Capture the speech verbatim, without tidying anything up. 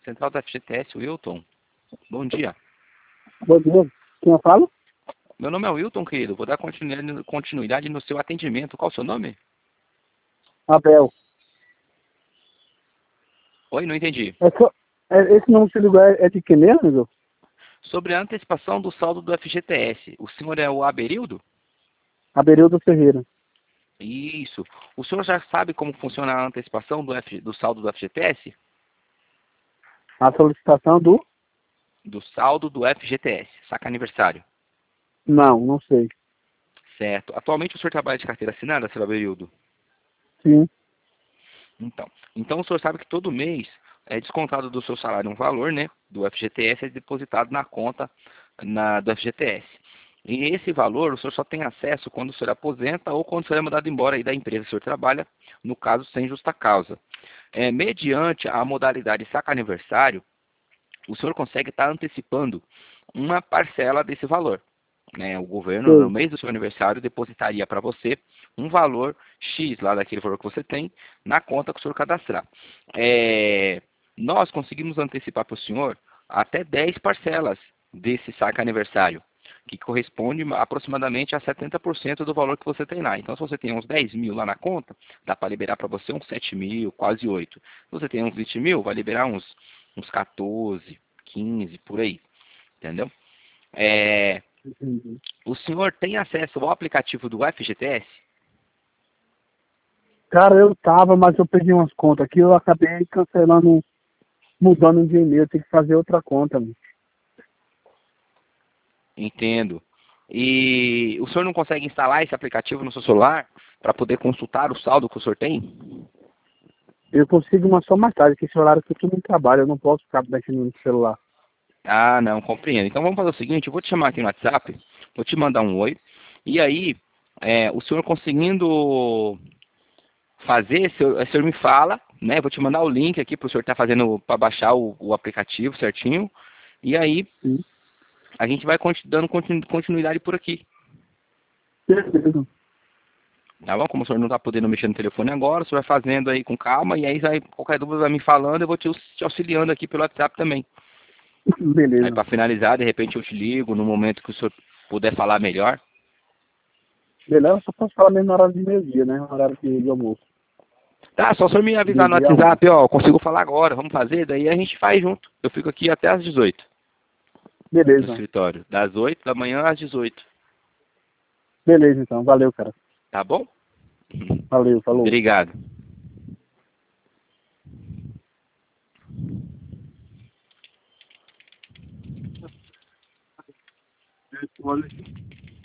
Central da F G T S, Wilton. Bom dia. Bom dia. Quem eu falo? Meu nome é Wilton, querido. Vou dar continu- continuidade no seu atendimento. Qual o seu nome? Abel. Oi, não entendi. É só, é, esse nome que você ligou é, é de quem mesmo, amigo? Sobre a antecipação do saldo do F G T S. O senhor é o Aberildo? Aberildo Ferreira. Isso. O senhor já sabe como funciona a antecipação do, F, do saldo do F G T S? A solicitação do? Do saldo do F G T S. Saca aniversário. Não, não sei. Certo. Atualmente o senhor trabalha de carteira assinada, senhor Aberildo? Sim. Então, então o senhor sabe que todo mês é descontado do seu salário um valor, né, do F G T S, é depositado na conta na, do F G T S. E esse valor o senhor só tem acesso quando o senhor aposenta ou quando o senhor é mandado embora aí da empresa que o senhor trabalha, no caso sem justa causa. É, mediante a modalidade saca aniversário, o senhor consegue estar antecipando uma parcela desse valor. Né, o governo, no Sei. mês do seu aniversário, depositaria para você um valor X lá daquele valor que você tem na conta que o senhor cadastrar. É, nós conseguimos antecipar para o senhor até dez parcelas desse saque aniversário, que corresponde aproximadamente a setenta por cento do valor que você tem lá. Então, se você tem uns dez mil lá na conta, dá para liberar para você uns sete mil, quase oito. Se você tem uns vinte mil, vai liberar uns, uns quatorze, quinze, por aí. Entendeu? É, Entendi. o senhor tem acesso ao aplicativo do F G T S? Cara, eu tava, mas eu perdi umas contas aqui, eu acabei cancelando, mudando de e-mail, tem que fazer outra conta, amigo. Entendo. E o senhor não consegue instalar esse aplicativo no seu celular para poder consultar o saldo que o senhor tem? Eu consigo uma só mais tarde, que esse horário que eu tô no trabalho, eu não posso ficar mexendo no celular. Ah, não, compreendo. Então vamos fazer o seguinte, eu vou te chamar aqui no WhatsApp, vou te mandar um oi, e aí, é, o senhor conseguindo fazer, o senhor, o senhor me fala, né? Vou te mandar o link aqui para o senhor estar fazendo, para baixar o, o aplicativo certinho, e aí Sim. a gente vai conti- dando continu- continuidade por aqui. Beleza. Tá bom? Como o senhor não está podendo mexer no telefone agora, o senhor vai fazendo aí com calma, e aí vai, qualquer dúvida vai me falando, eu vou te, aux- te auxiliando aqui pelo WhatsApp também. Aí Beleza. para finalizar, de repente eu te ligo no momento que o senhor puder falar melhor. Beleza, eu só posso falar mesmo na hora de meio-dia, né? No horário de, de almoço. Tá, só o senhor me avisar no Meio-dia a uma. WhatsApp, ó, consigo falar agora, vamos fazer, daí a gente faz junto. Eu fico aqui até às dezoito no Beleza. escritório, das oito da manhã às dezoito. Beleza, então. Valeu, cara. Tá bom? Valeu, falou. Obrigado. Olha aqui.